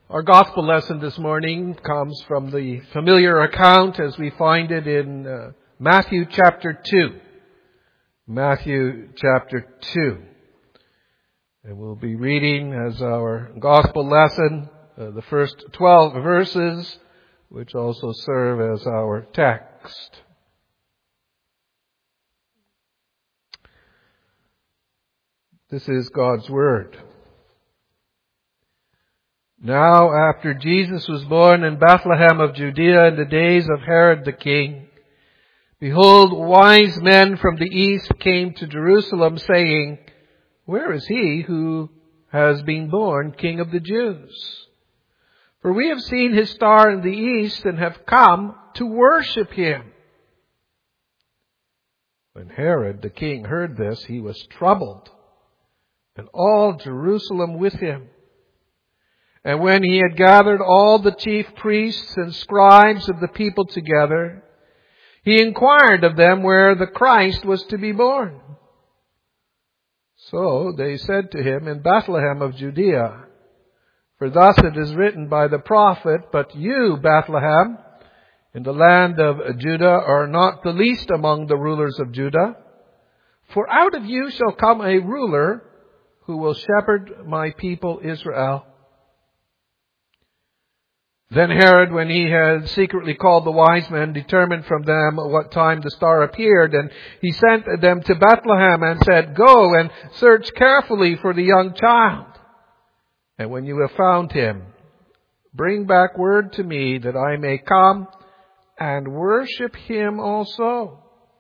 Our gospel lesson this morning comes from the familiar account as we find it in Matthew chapter 2. Matthew chapter 2. And we'll be reading as our gospel lesson the first 12 verses, which also serve as our text. This is God's Word. Now, after Jesus was born in Bethlehem of Judea in the days of Herod the king, behold, wise men from the east came to Jerusalem, saying, "Where is he who has been born King of the Jews? For we have seen his star in the east and have come to worship him." When Herod the king heard this, he was troubled, and all Jerusalem with him. And when he had gathered all the chief priests and scribes of the people together, he inquired of them where the Christ was to be born. So they said to him, "In Bethlehem of Judea. For thus it is written by the prophet, 'But you, Bethlehem, in the land of Judah, are not the least among the rulers of Judah. For out of you shall come a ruler who will shepherd my people Israel.' Then Herod, when he had secretly called the wise men, determined from them what time the star appeared, and he sent them to Bethlehem and said, 'Go and search carefully for the young child. And when you have found him, bring back word to me that I may come and worship him also.'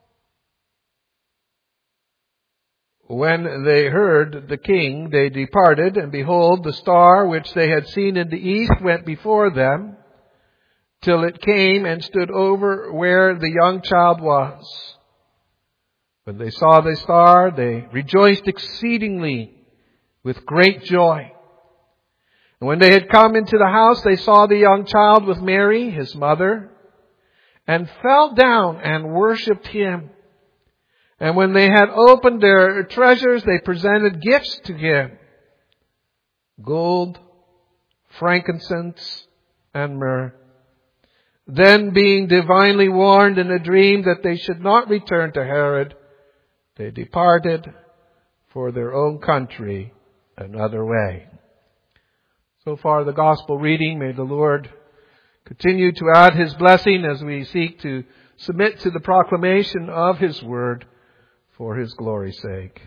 When they heard the king, they departed, and behold, the star which they had seen in the east went before them, till it came and stood over where the young child was. When they saw the star, they rejoiced exceedingly with great joy. And when they had come into the house, they saw the young child with Mary, his mother, and fell down and worshipped him. And when they had opened their treasures, they presented gifts to him: gold, frankincense, and myrrh. Then, being divinely warned in a dream that they should not return to Herod, they departed for their own country another way." So far the gospel reading. May the Lord continue to add His blessing as we seek to submit to the proclamation of His word for His glory's sake.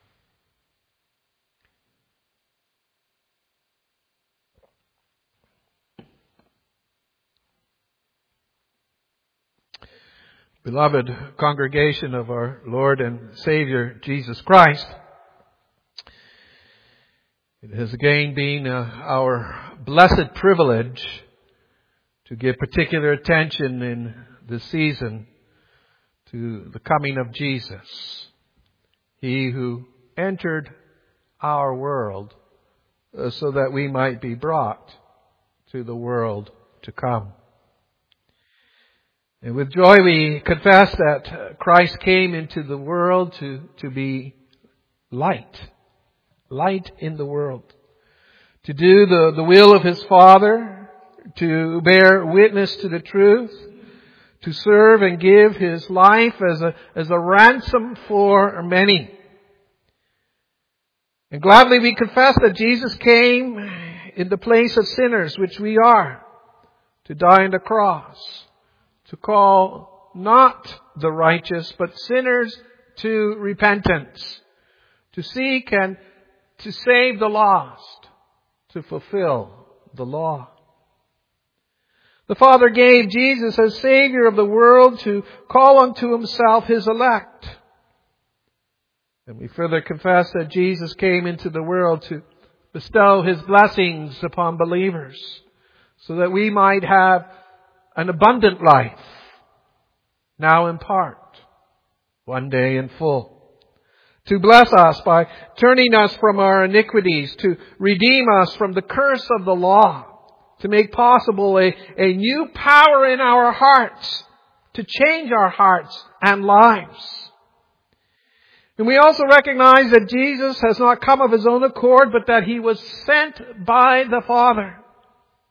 Beloved congregation of our Lord and Savior Jesus Christ, it has again been our blessed privilege to give particular attention in this season to the coming of Jesus, He who entered our world so that we might be brought to the world to come. And with joy we confess that Christ came into the world to be light in the world, to do the will of His Father, to bear witness to the truth, to serve and give His life as a ransom for many. And gladly we confess that Jesus came in the place of sinners, which we are, to die on the cross, to call not the righteous, but sinners to repentance, to seek and to save the lost, to fulfill the law. The Father gave Jesus as Savior of the world to call unto Himself His elect. And we further confess that Jesus came into the world to bestow His blessings upon believers, so that we might have an abundant life, now in part, one day in full. To bless us by turning us from our iniquities, to redeem us from the curse of the law, to make possible a new power in our hearts, to change our hearts and lives. And we also recognize that Jesus has not come of His own accord, but that He was sent by the Father.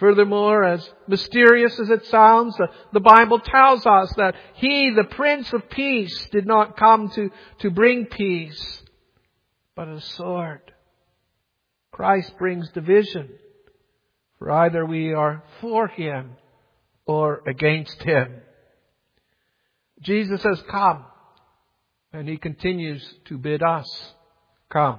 Furthermore, as mysterious as it sounds, the Bible tells us that He, the Prince of Peace, did not come to bring peace, but a sword. Christ brings division, for either we are for Him or against Him. Jesus has come, and He continues to bid us come.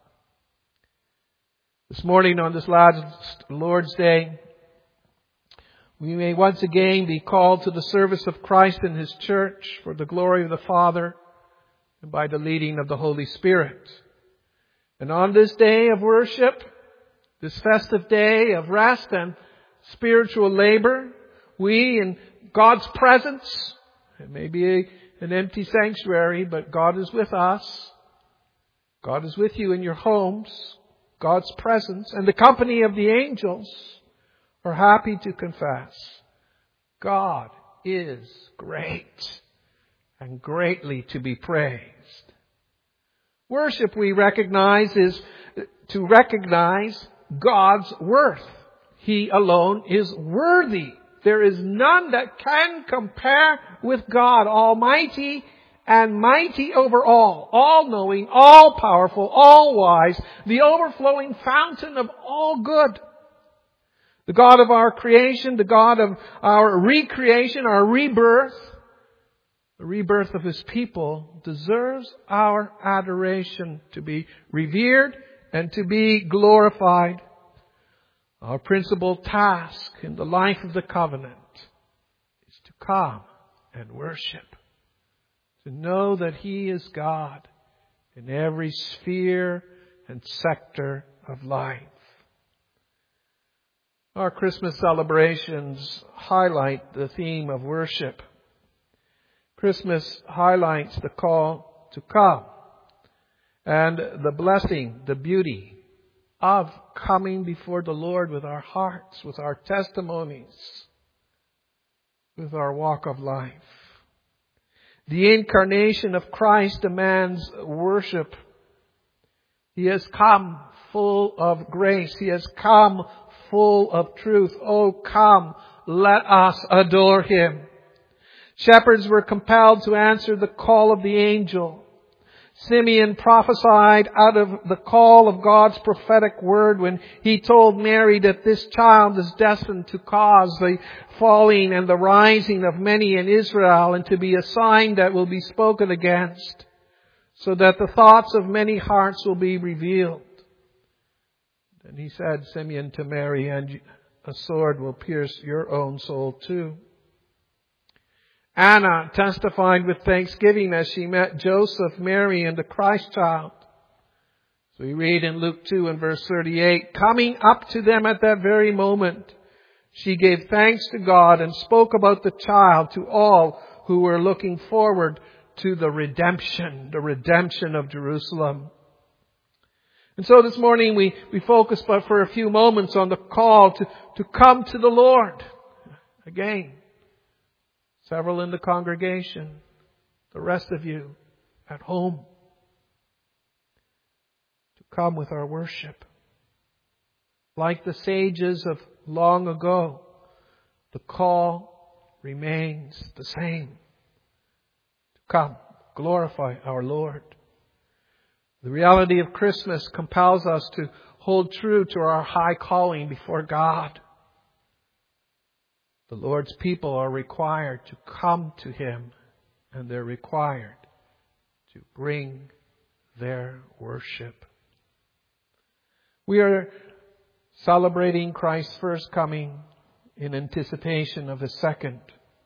This morning on this last Lord's Day, we may once again be called to the service of Christ and His church for the glory of the Father and by the leading of the Holy Spirit. And on this day of worship, this festive day of rest and spiritual labor, we in God's presence, it may be an empty sanctuary, but God is with us. God is with you in your homes. God's presence and the company of the angels are happy to confess, God is great and greatly to be praised. Worship, we recognize, is to recognize God's worth. He alone is worthy. There is none that can compare with God, Almighty and mighty over all knowing, all powerful, all wise, the overflowing fountain of all good. The God of our creation, the God of our recreation, our rebirth, the rebirth of His people, deserves our adoration, to be revered and to be glorified. Our principal task in the life of the covenant is to come and worship, to know that He is God in every sphere and sector of life. Our Christmas celebrations highlight the theme of worship. Christmas highlights the call to come and the blessing, the beauty of coming before the Lord with our hearts, with our testimonies, with our walk of life. The incarnation of Christ demands worship. He has come full of grace. He has come full of truth. Oh, come, let us adore Him. Shepherds were compelled to answer the call of the angel. Simeon prophesied out of the call of God's prophetic word when he told Mary that this child is destined to cause the falling and the rising of many in Israel and to be a sign that will be spoken against, so that the thoughts of many hearts will be revealed. And he said, Simeon, to Mary, and a sword will pierce your own soul too. Anna testified with thanksgiving as she met Joseph, Mary, and the Christ child. So we read in Luke 2 and verse 38, coming up to them at that very moment, she gave thanks to God and spoke about the child to all who were looking forward to the redemption of Jerusalem. And so this morning we focus but for a few moments on the call to come to the Lord. Again, several in the congregation, the rest of you at home, to come with our worship. Like the sages of long ago, the call remains the same. To come, glorify our Lord. The reality of Christmas compels us to hold true to our high calling before God. The Lord's people are required to come to Him, and they're required to bring their worship. We are celebrating Christ's first coming in anticipation of His second.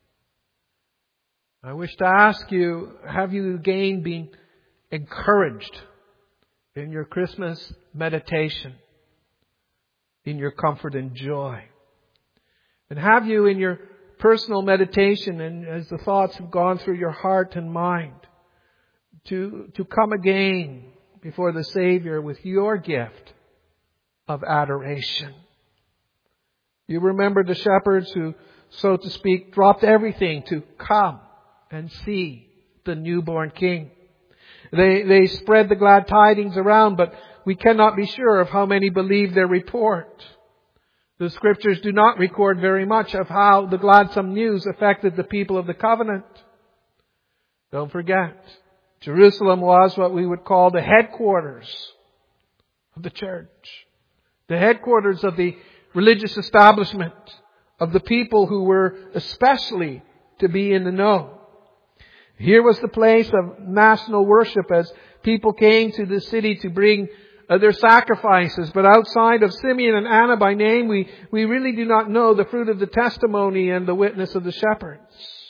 I wish to ask you, have you again been encouraged in your Christmas meditation, in your comfort and joy? And have you in your personal meditation, and as the thoughts have gone through your heart and mind, to come again before the Savior with your gift of adoration? You remember the shepherds who, so to speak, dropped everything to come and see the newborn King. They spread the glad tidings around, but we cannot be sure of how many believed their report. The Scriptures do not record very much of how the gladsome news affected the people of the covenant. Don't forget, Jerusalem was what we would call the headquarters of the church. The headquarters of the religious establishment, of the people who were especially to be in the know. Here was the place of national worship as people came to the city to bring their sacrifices. But outside of Simeon and Anna by name, we really do not know the fruit of the testimony and the witness of the shepherds.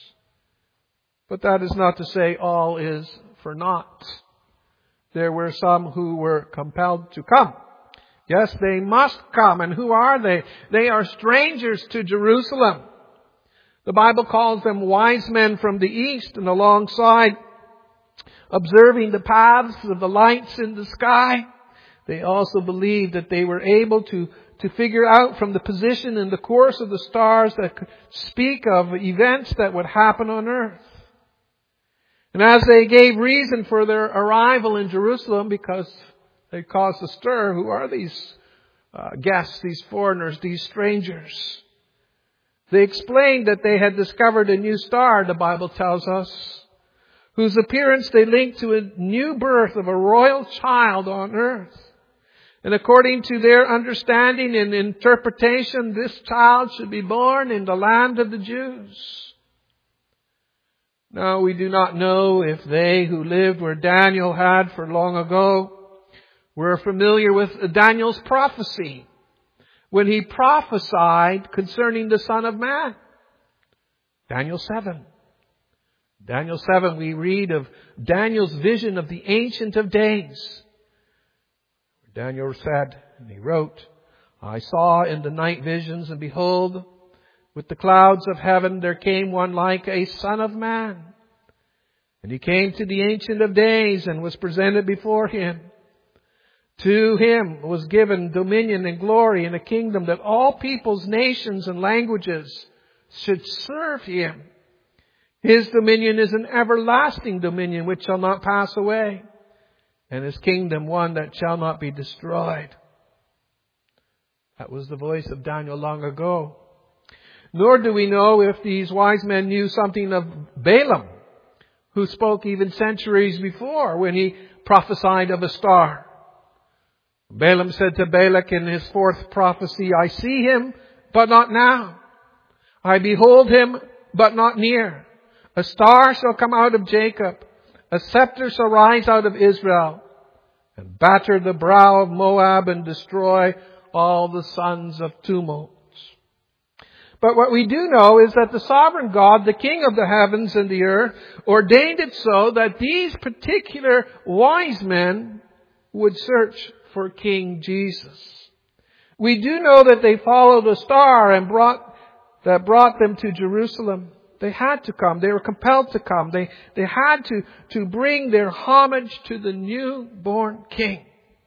But that is not to say all is for naught. There were some who were compelled to come. Yes, they must come. And who are they? They are strangers to Jerusalem. The Bible calls them wise men from the east, and alongside observing the paths of the lights in the sky, they also believed that they were able to figure out from the position and the course of the stars that could speak of events that would happen on earth. And as they gave reason for their arrival in Jerusalem, because they caused a stir, who are these guests, these foreigners, these strangers? They explained that they had discovered a new star, the Bible tells us, whose appearance they linked to a new birth of a royal child on earth. And according to their understanding and interpretation, this child should be born in the land of the Jews. Now, we do not know if they who lived where Daniel had for long ago were familiar with Daniel's prophecy when he prophesied concerning the Son of Man. Daniel 7. Daniel 7, we read of Daniel's vision of the Ancient of Days. Daniel said, and he wrote, I saw in the night visions, and behold, with the clouds of heaven there came one like a Son of Man. And he came to the Ancient of Days and was presented before him. To him was given dominion and glory and a kingdom that all peoples, nations, and languages should serve him. His dominion is an everlasting dominion which shall not pass away, and his kingdom one that shall not be destroyed. That was the voice of Daniel long ago. Nor do we know if these wise men knew something of Balaam, who spoke even centuries before when he prophesied of a star. Balaam said to Balak in his fourth prophecy, I see him, but not now. I behold him, but not near. A star shall come out of Jacob. A scepter shall rise out of Israel, and batter the brow of Moab and destroy all the sons of tumult. But what we do know is that the sovereign God, the King of the heavens and the earth, ordained it so that these particular wise men would search for King Jesus. We do know that they followed a star and brought them to Jerusalem. They had to come. They were compelled to come. They had to bring their homage to the newborn King.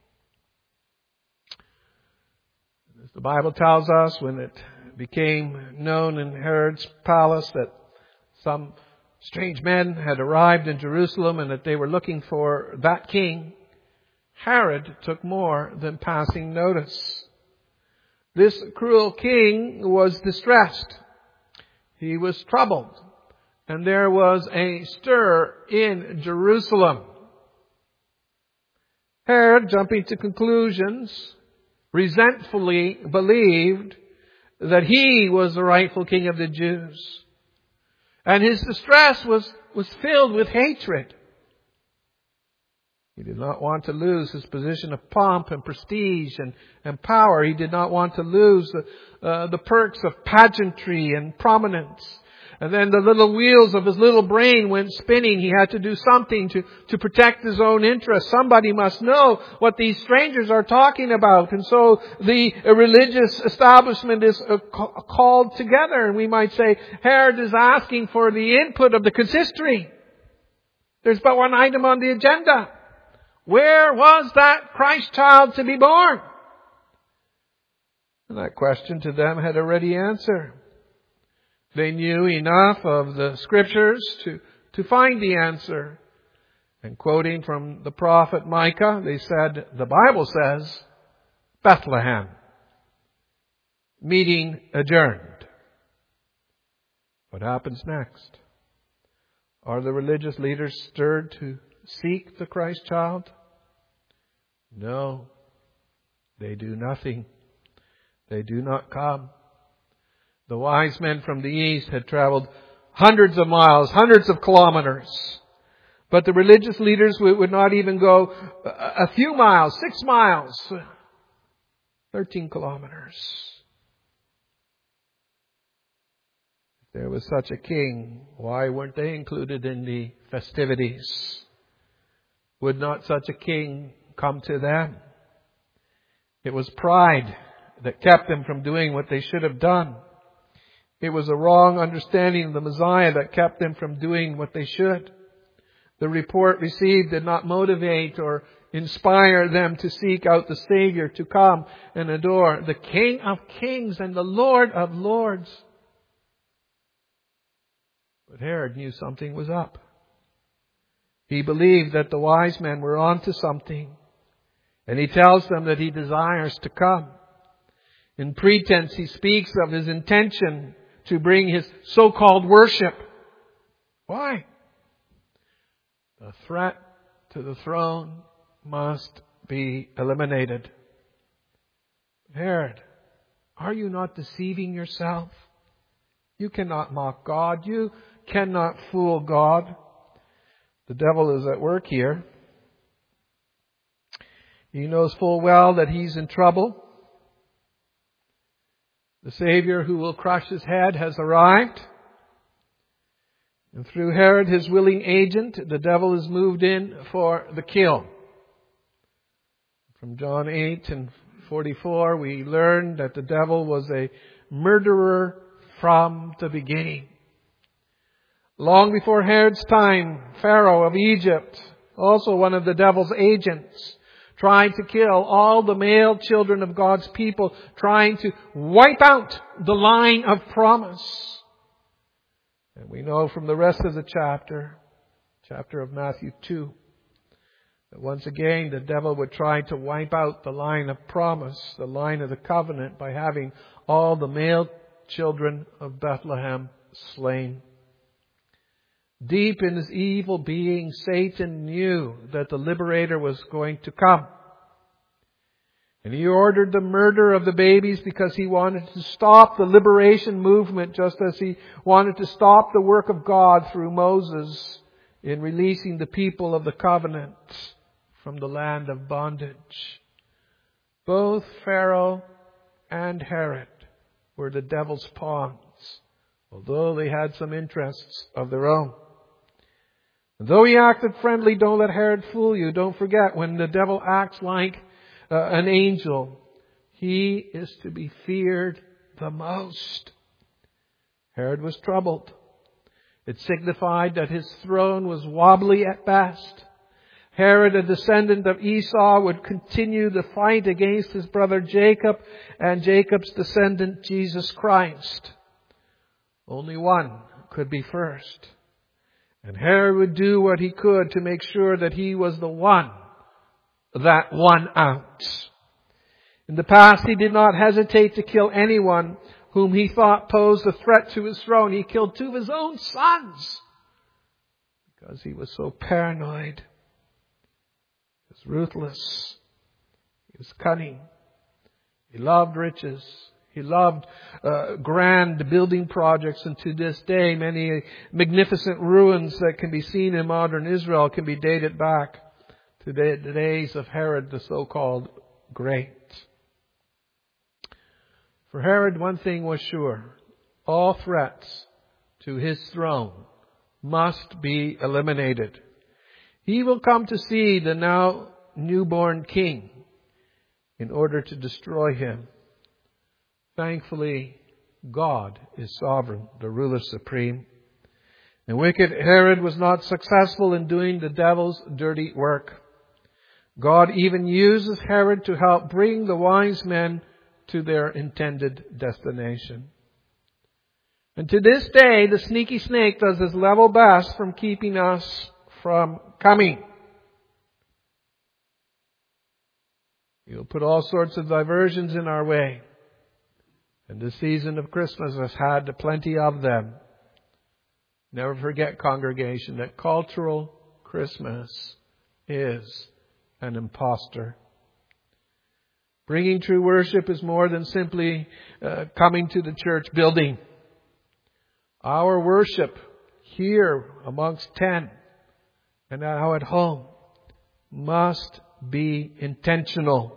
As the Bible tells us, when it became known in Herod's palace that some strange men had arrived in Jerusalem and that they were looking for that king, Herod took more than passing notice. This cruel king was distressed. He was troubled. And there was a stir in Jerusalem. Herod, jumping to conclusions, resentfully believed that he was the rightful king of the Jews. And his distress was filled with hatred. He did not want to lose his position of pomp and prestige and power. He did not want to lose the perks of pageantry and prominence. And then the little wheels of his little brain went spinning. He had to do something to protect his own interests. Somebody must know what these strangers are talking about. And so the religious establishment is called together. And we might say Herod is asking for the input of the consistory. There's but one item on the agenda. Where was that Christ child to be born? And that question to them had a ready answer. They knew enough of the Scriptures to find the answer. And quoting from the prophet Micah, they said, the Bible says, Bethlehem. Meeting adjourned. What happens next? Are the religious leaders stirred to seek the Christ child? No. They do nothing. They do not come. The wise men from the east had traveled hundreds of miles, hundreds of kilometers. But the religious leaders would not even go a few miles, 6 miles, 13 kilometers. If there was such a king, why weren't they included in the festivities? Would not such a king come to them? It was pride that kept them from doing what they should have done. It was a wrong understanding of the Messiah that kept them from doing what they should. The report received did not motivate or inspire them to seek out the Savior, to come and adore the King of Kings and the Lord of Lords. But Herod knew something was up. He believed that the wise men were onto something. And he tells them that he desires to come. In pretense, he speaks of his intention to bring his so-called worship. Why? The threat to the throne must be eliminated. Herod, are you not deceiving yourself? You cannot mock God. You cannot fool God. The devil is at work here. He knows full well that he's in trouble. The Savior who will crush his head has arrived. And through Herod, his willing agent, the devil is moved in for the kill. From John 8 and 44, we learn that the devil was a murderer from the beginning. Long before Herod's time, Pharaoh of Egypt, also one of the devil's agents, tried to kill all the male children of God's people, trying to wipe out the line of promise. And we know from the rest of the chapter of Matthew 2, that once again the devil would try to wipe out the line of promise, the line of the covenant, by having all the male children of Bethlehem slain. Deep in his evil being, Satan knew that the liberator was going to come. And he ordered the murder of the babies because he wanted to stop the liberation movement, just as he wanted to stop the work of God through Moses in releasing the people of the covenant from the land of bondage. Both Pharaoh and Herod were the devil's pawns, although they had some interests of their own. And though he acted friendly, don't let Herod fool you. Don't forget, when the devil acts like an angel, he is to be feared the most. Herod was troubled. It signified that his throne was wobbly at best. Herod, a descendant of Esau, would continue the fight against his brother Jacob and Jacob's descendant Jesus Christ. Only one could be first. And Herod would do what he could to make sure that he was the one that won out. In the past, he did not hesitate to kill anyone whom he thought posed a threat to his throne. He killed 2 of his own sons because he was so paranoid. He was ruthless. He was cunning. He loved riches. He loved grand building projects, and to this day, many magnificent ruins that can be seen in modern Israel can be dated back to the days of Herod, the so-called Great. For Herod, one thing was sure. All threats to his throne must be eliminated. He will come to see the now newborn king in order to destroy him. Thankfully, God is sovereign, the ruler supreme. And wicked Herod was not successful in doing the devil's dirty work. God even uses Herod to help bring the wise men to their intended destination. And to this day, the sneaky snake does his level best from keeping us from coming. He'll put all sorts of diversions in our way. And the season of Christmas has had plenty of them. Never forget, congregation, that cultural Christmas is an impostor. Bringing true worship is more than simply coming to the church building. Our worship here amongst 10 and now at home must be intentional.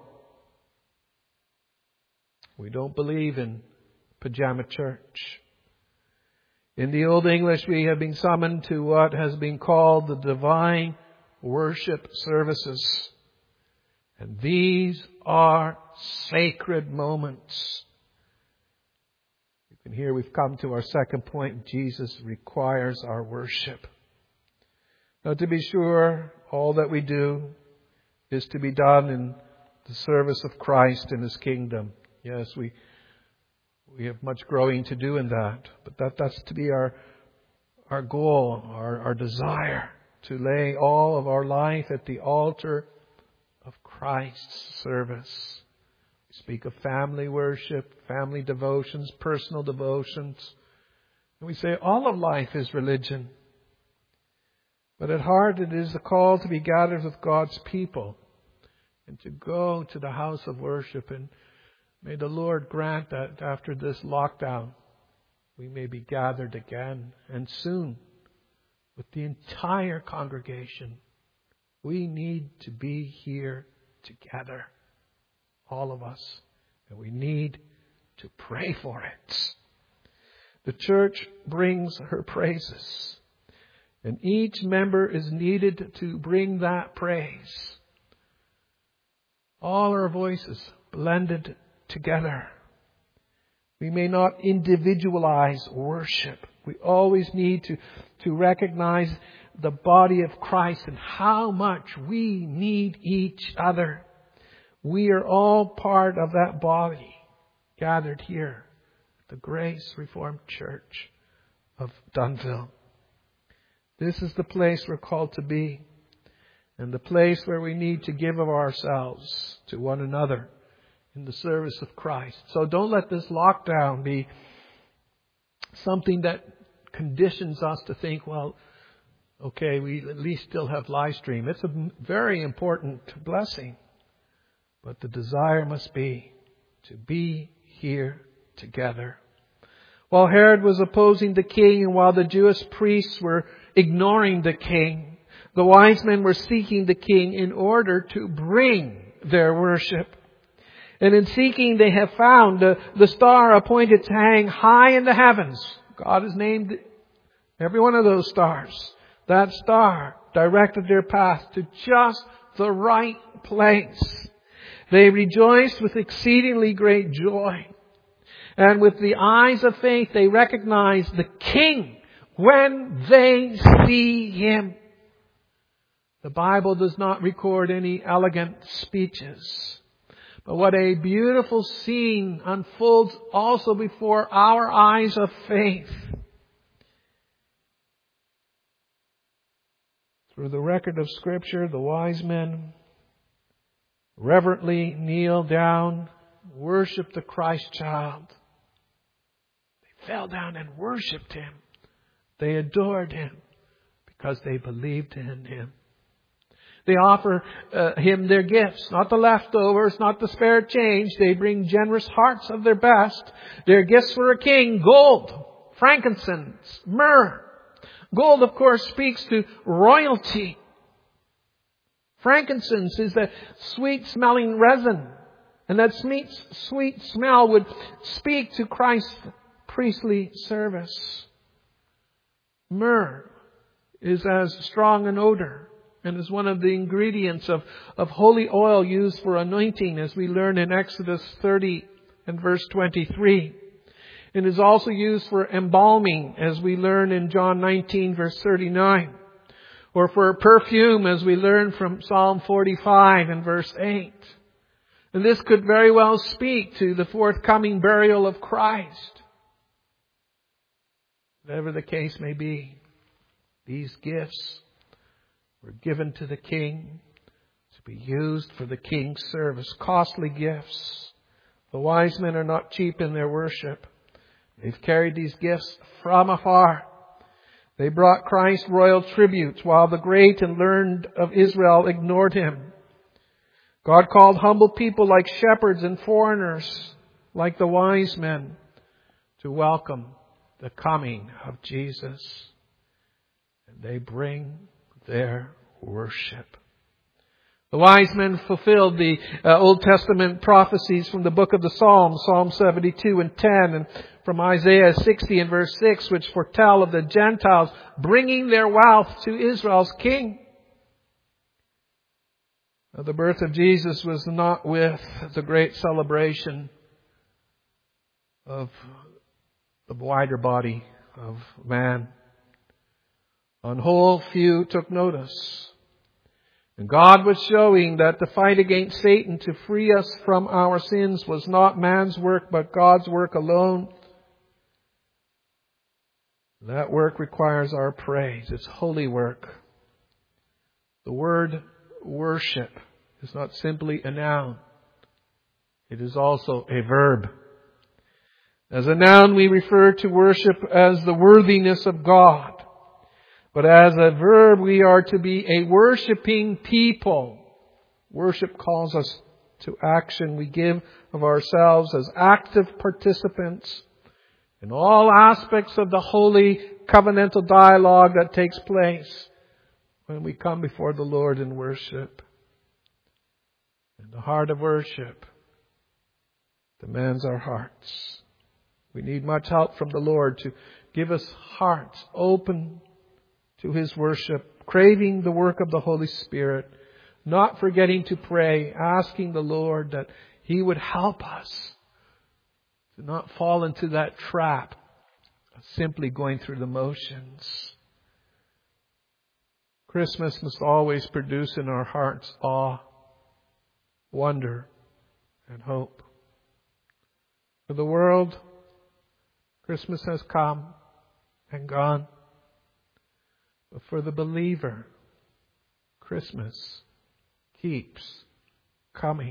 We don't believe in pajama church. In the Old English, we have been summoned to what has been called the divine worship services. And these are sacred moments. You can hear we've come to our second point. Jesus requires our worship. Now, to be sure, all that we do is to be done in the service of Christ and His kingdom. Yes, we have much growing to do in that. But that's to be our goal, our desire, to lay all of our life at the altar of Christ's service. We speak of family worship, family devotions, personal devotions. And we say all of life is religion. But at heart it is the call to be gathered with God's people and to go to the house of worship. And may the Lord grant that after this lockdown we may be gathered again, and soon with the entire congregation. We need to be here together, all of us, and we need to pray for it. The church brings her praises, and each member is needed to bring that praise. All our voices blended together. We may not individualize worship. We always need to recognize the body of Christ and how much we need each other. We are all part of that body gathered here, the Grace Reformed Church of Dunnville. This is the place we're called to be, and the place where we need to give of ourselves to one another in the service of Christ. So don't let this lockdown be something that conditions us to think, well, okay, we at least still have live stream. It's a very important blessing. But the desire must be to be here together. While Herod was opposing the king and while the Jewish priests were ignoring the king, the wise men were seeking the king in order to bring their worship. And in seeking, they have found the star appointed to hang high in the heavens. God has named every one of those stars. That star directed their path to just the right place. They rejoiced with exceedingly great joy. And with the eyes of faith, they recognize the King when they see Him. The Bible does not record any elegant speeches. But what a beautiful scene unfolds also before our eyes of faith. Through the record of Scripture, the wise men reverently kneel down, worship the Christ child. They fell down and worshipped Him. They adored Him because they believed in Him. They offer Him their gifts, not the leftovers, not the spare change. They bring generous hearts of their best. Their gifts for a king: gold, frankincense, myrrh. Gold, of course, speaks to royalty. Frankincense is that sweet-smelling resin. And that sweet smell would speak to Christ's priestly service. Myrrh is as strong an odor and is one of the ingredients of holy oil used for anointing, as we learn in Exodus 30 and verse 23. It is also used for embalming, as we learn in John 19 verse 39. Or for perfume, as we learn from Psalm 45 and verse 8. And this could very well speak to the forthcoming burial of Christ. Whatever the case may be, these gifts were given to the king to be used for the king's service. Costly gifts. The wise men are not cheap in their worship. They've carried these gifts from afar. They brought Christ royal tributes while the great and learned of Israel ignored Him. God called humble people like shepherds and foreigners, like the wise men, to welcome the coming of Jesus. And they bring their worship. The wise men fulfilled the Old Testament prophecies from the book of the Psalms, Psalm 72 and 10, and from Isaiah 60 and verse 6, which foretell of the Gentiles bringing their wealth to Israel's king. Now, the birth of Jesus was not with the great celebration of the wider body of man. On whole, few took notice. And God was showing that the fight against Satan to free us from our sins was not man's work, but God's work alone. That work requires our praise. It's holy work. The word worship is not simply a noun. It is also a verb. As a noun, we refer to worship as the worthiness of God. But as a verb, we are to be a worshiping people. Worship calls us to action. We give of ourselves as active participants in all aspects of the holy covenantal dialogue that takes place when we come before the Lord in worship. And the heart of worship demands our hearts. We need much help from the Lord to give us hearts open to His worship, craving the work of the Holy Spirit, not forgetting to pray, asking the Lord that He would help us to not fall into that trap of simply going through the motions. Christmas must always produce in our hearts awe, wonder, and hope. For the world, Christmas has come and gone. But for the believer, Christmas keeps coming.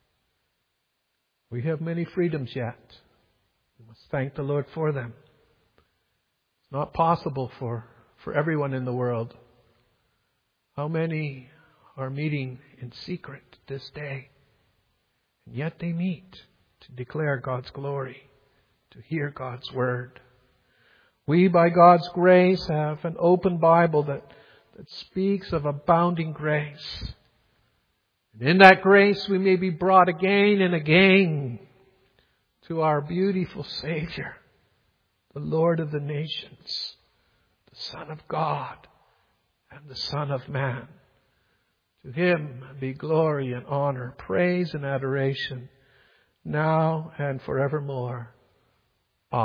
We have many freedoms yet. We must thank the Lord for them. It's not possible for everyone in the world. How many are meeting in secret this day? And yet they meet to declare God's glory, to hear God's word. We, by God's grace, have an open Bible that speaks of abounding grace. And in that grace, we may be brought again and again to our beautiful Savior, the Lord of the nations, the Son of God, and the Son of Man. To Him be glory and honor, praise and adoration, now and forevermore.